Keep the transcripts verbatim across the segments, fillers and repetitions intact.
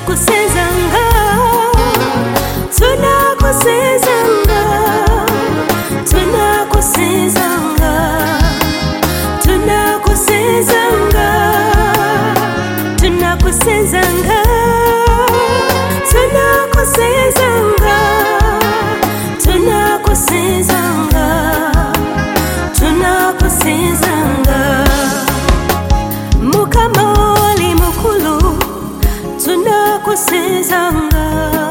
tunakusezanga, tunakusezanga, tunakusezanga, tunakusezanga, tunakusezanga, tunakusezanga, tunakusezanga, tunakusezanga. Mukama oli mukulu, tunakusezanga.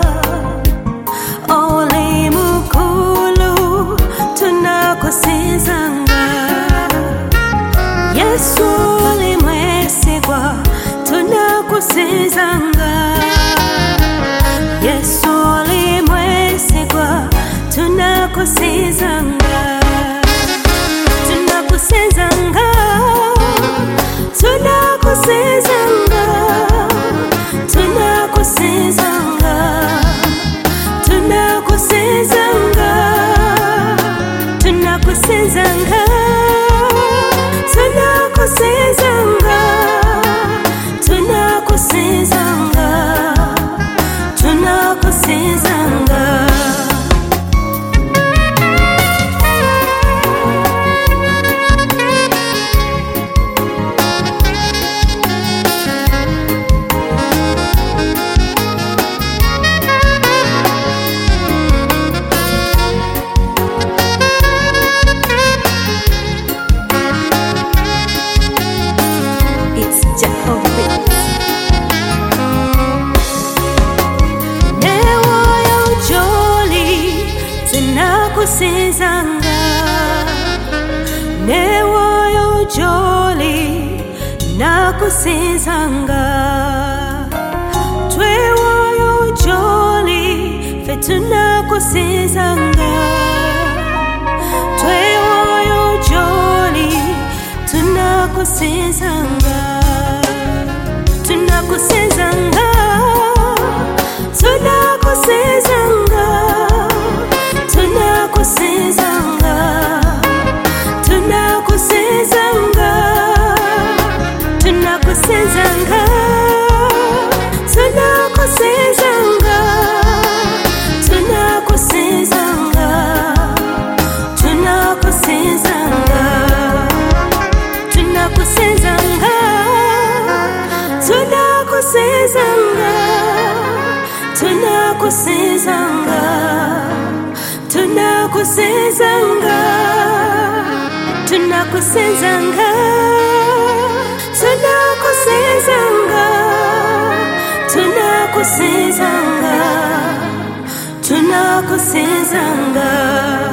Oli mukulu, tunakusezanga. Yesu oli mwesigwa, tunakusezanga. Yesu oli mwesigwa, tunakusezanga. Tunakusezanga, tunakusezanga, tunakusezanga, tunakusezanga, tunakusezanga, tunakusezanga, tunakusezanga, tunakusezanga. Tunakusezanga, newoyo joli, nakusezanga. Twewoyo joli, fe tunakusezanga. Twewoyo joli, tunakusezanga. Tunakusezanga, tunakusezanga, tunakusezanga, tunakusezanga, tunakusezanga, tunakusezanga, tunakusezanga, tunakusezanga, tunakusezanga, tunakusezanga, tunakusezanga, tunakusezanga, tunakusezanga, tunakusezanga, tunakusezanga, tunakusezanga.